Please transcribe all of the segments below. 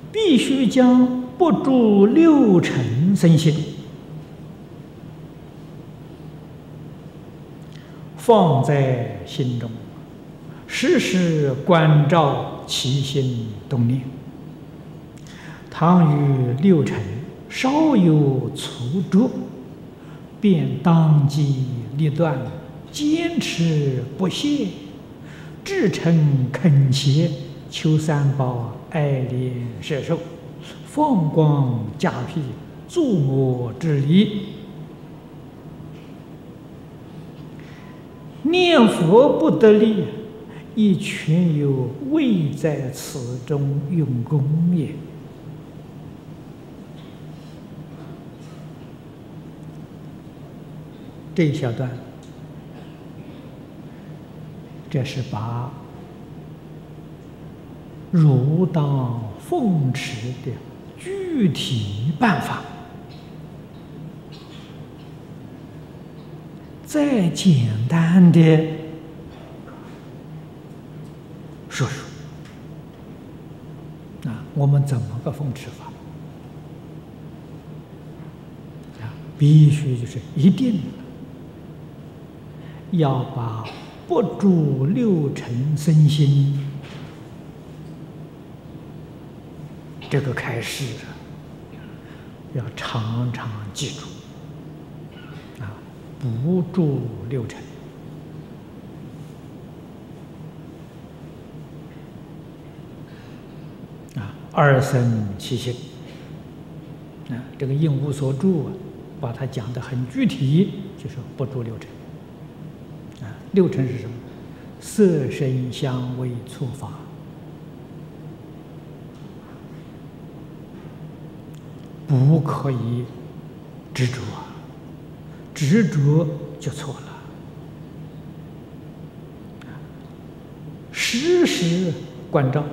必须将不住六尘身心放在心中，时时关照其心动念。倘于六尘稍有粗拙，便当机立断，坚持不懈，至诚恳切，求三宝爱怜摄受，放光加庇，助我之力。念佛不得力，亦全有未在此中用功也。这一小段，这是把如当奉持的具体办法，再简单的说说我们怎么个奉持法必须就是一定要把不住六尘身心这个开示要常常记住不住六尘二生其心这个应无所住把它讲得很具体，就是不住六尘六尘是什么？色声香味触法，不可以执着执着就错了。时时关照，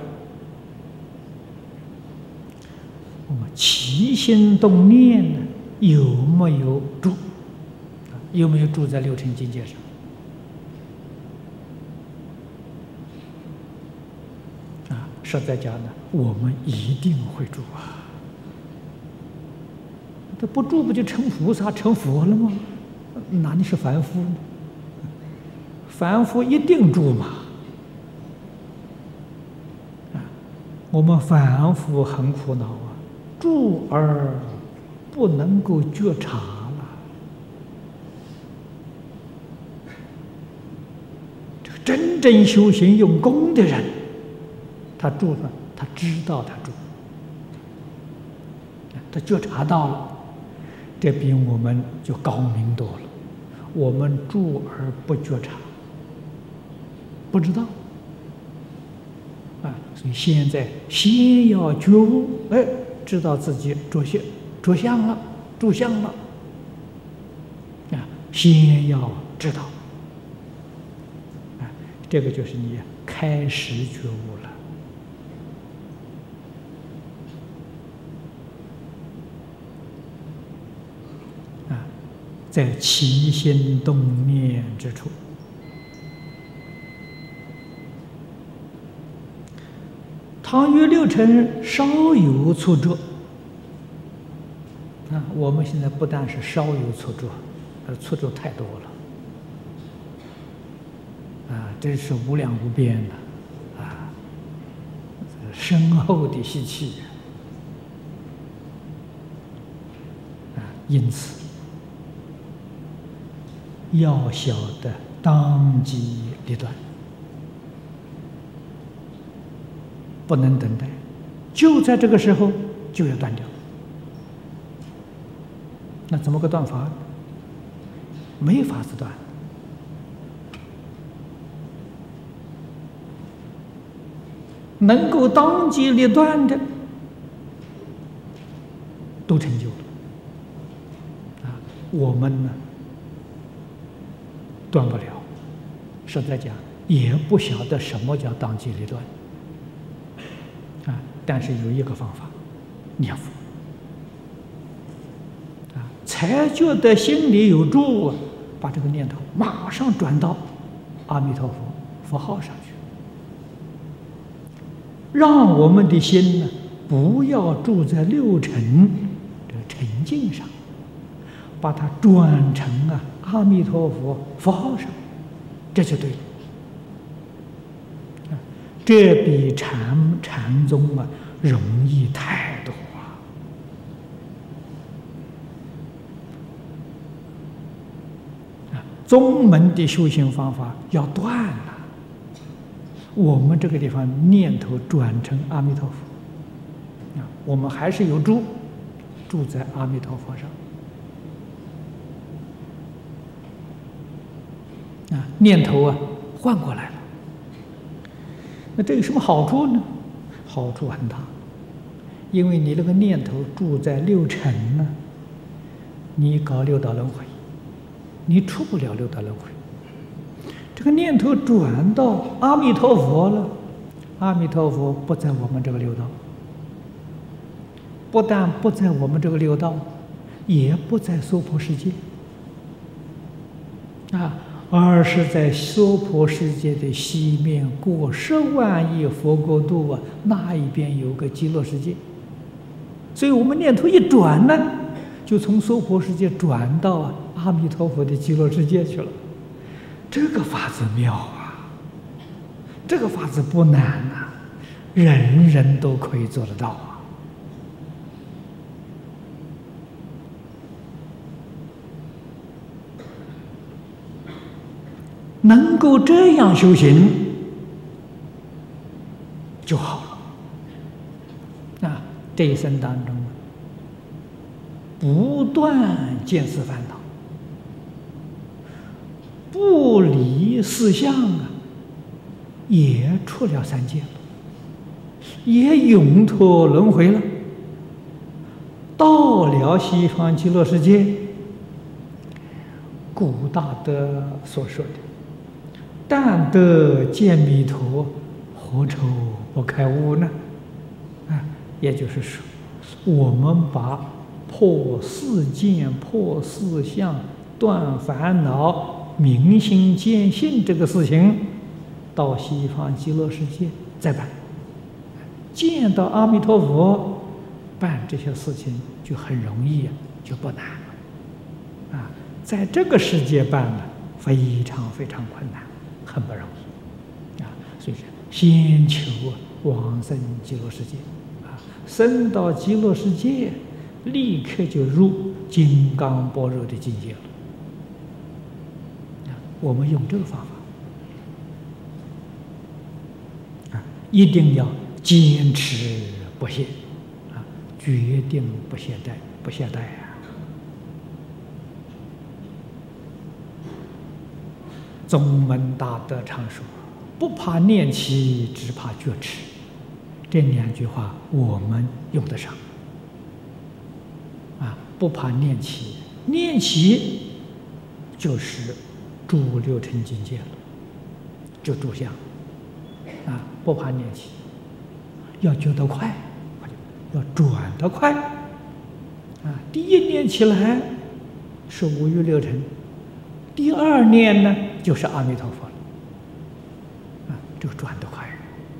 我们起心动念呢，有没有住？有没有住在六尘境界上？实在讲呢，我们一定会住他不住不就成菩萨成佛了吗？哪里是凡夫呢？凡夫一定住嘛。我们凡夫很苦恼住而不能够觉察了。这个真正修行用功的人，他住了，他知道他住，他觉察到了，这比我们就高明多了。我们住而不觉察，不知道所以现在先要觉悟，知道自己着相了，住相了先要知道这个就是你开始觉悟了。在起心动念之处，倘于六尘稍有粗拙，我们现在不但是稍有粗拙，粗拙太多了，真是无量无边的深厚的习气因此要晓得当机立断，不能等待，就在这个时候就要断掉。那怎么个断法？没法子断。能够当机立断的，都成就了。我们呢？断不了，实在讲也不晓得什么叫当机立断但是有一个方法，念佛才觉得心里有住把这个念头马上转到阿弥陀佛佛号上去，让我们的心呢不要住在六尘这个沉静上，把它转成阿弥陀佛佛号上，这就对了。这比禅宗容易太多宗门的修行方法要断了，我们这个地方念头转成阿弥陀佛我们还是有住在阿弥陀佛上念头换过来了。那这有什么好处呢？好处很大，因为你那个念头住在六尘呢，你搞六道轮回，你出不了六道轮回。这个念头转到阿弥陀佛了，阿弥陀佛不在我们这个六道，不但不在我们这个六道，也不在娑婆世界而是在娑婆世界的西面过10万亿佛国度那一边有个极乐世界，所以我们念头一转呢，就从娑婆世界转到阿弥陀佛的极乐世界去了。这个法子妙这个法子不难人人都可以做得到能够这样修行就好了这一生当中不断见思烦恼，不离四相也出了三界了，也永脱轮回了，到了西方极乐世界。古大德所说的但得见弥陀，何愁不开悟呢？也就是说，我们把破四见、破四相、断烦恼、明心见性这个事情，到西方极乐世界再办，见到阿弥陀佛，办这些事情就很容易就不难了在这个世界办呢，非常非常困难。很不容易所以说先求往生极乐世界生到极乐世界，立刻就入金刚般若的境界了我们用这个方法一定要坚持不懈决定不懈怠宗门大德常说：“不怕念起，只怕觉迟。”这2句话我们用得上不怕念起，念起就是住六尘境界了，就住相不怕念起，要觉得快，要转得快第一念起来是五欲六尘，第2念呢就是阿弥陀佛了这个转得快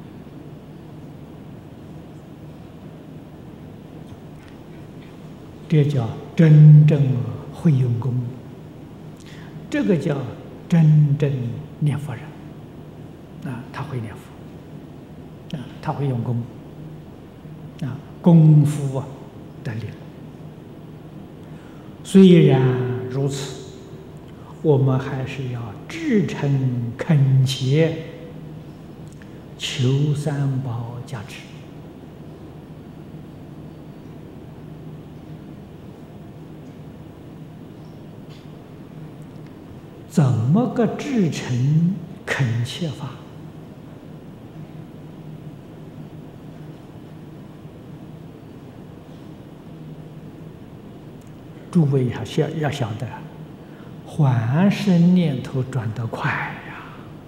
这叫真正会用功，这个叫真正念佛人他会念佛他会用功功夫得力。虽然如此，我们还是要至诚恳切求三宝加持怎么个至诚恳切法？诸位要晓得，还是念头转得快呀，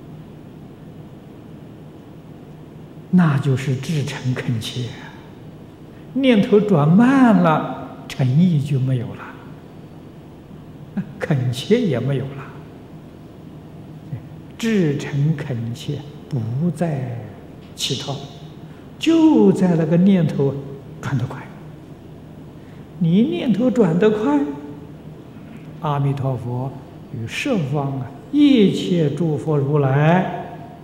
那就是至诚恳切；念头转慢了，诚意就没有了，恳切也没有了。至诚恳切不在其他，就在那个念头转得快。你念头转得快，阿弥陀佛与十方一切诸佛如来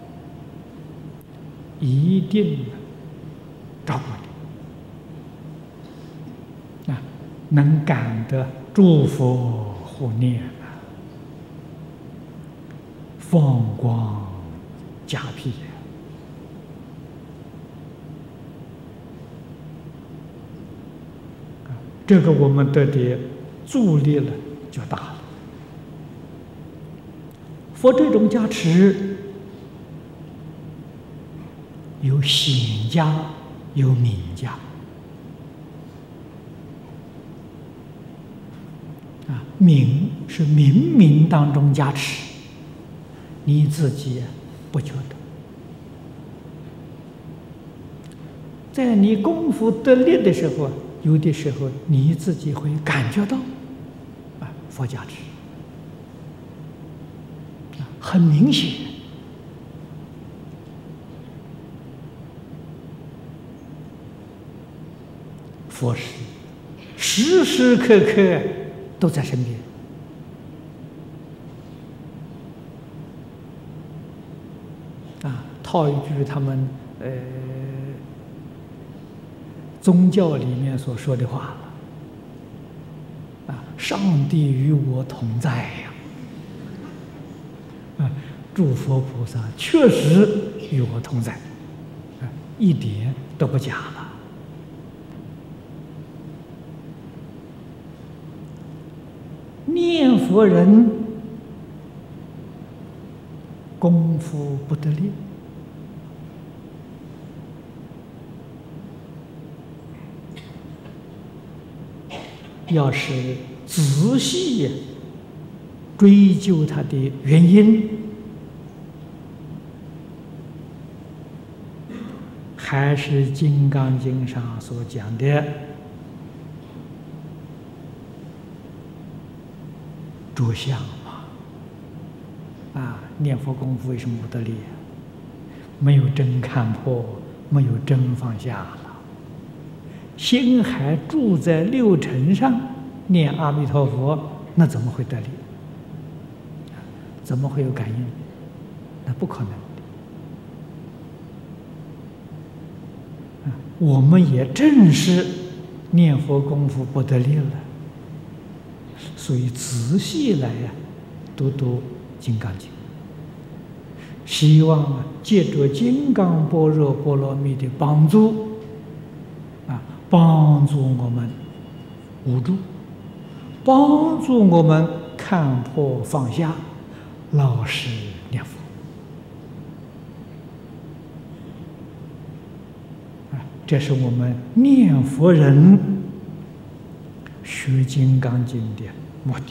一定照顾你，能感得诸佛护念，放光加庇。这个我们得的助力了就大了。佛这种加持，有显加，有明加。明是冥冥当中加持，你自己不觉得。在你功夫得力的时候，有的时候你自己会感觉到，佛加持，很明显。佛是时时刻刻都在身边。套一句他们宗教里面所说的话了，上帝与我同在呀，诸佛菩萨确实与我同在，一点都不假了。念佛人功夫不得力，要是仔细追究它的原因，还是《金刚经》上所讲的着相嘛。念佛功夫为什么不得力？没有真看破，没有真放下了，心还住在六尘上，念阿弥陀佛，那怎么会得力？怎么会有感应？那不可能的。我们也正是念佛功夫不得力了，所以仔细来读读《金刚经》，希望借着金刚般若波罗蜜的帮助，帮助我们悟住，帮助我们看破放下，老实念佛。这是我们念佛人学《金刚经》的目的。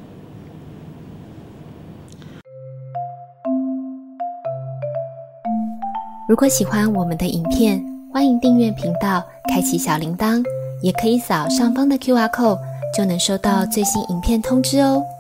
如果喜欢我们的影片，欢迎订阅频道，开启小铃铛，也可以扫上方的 QR code，就能收到最新影片通知哦。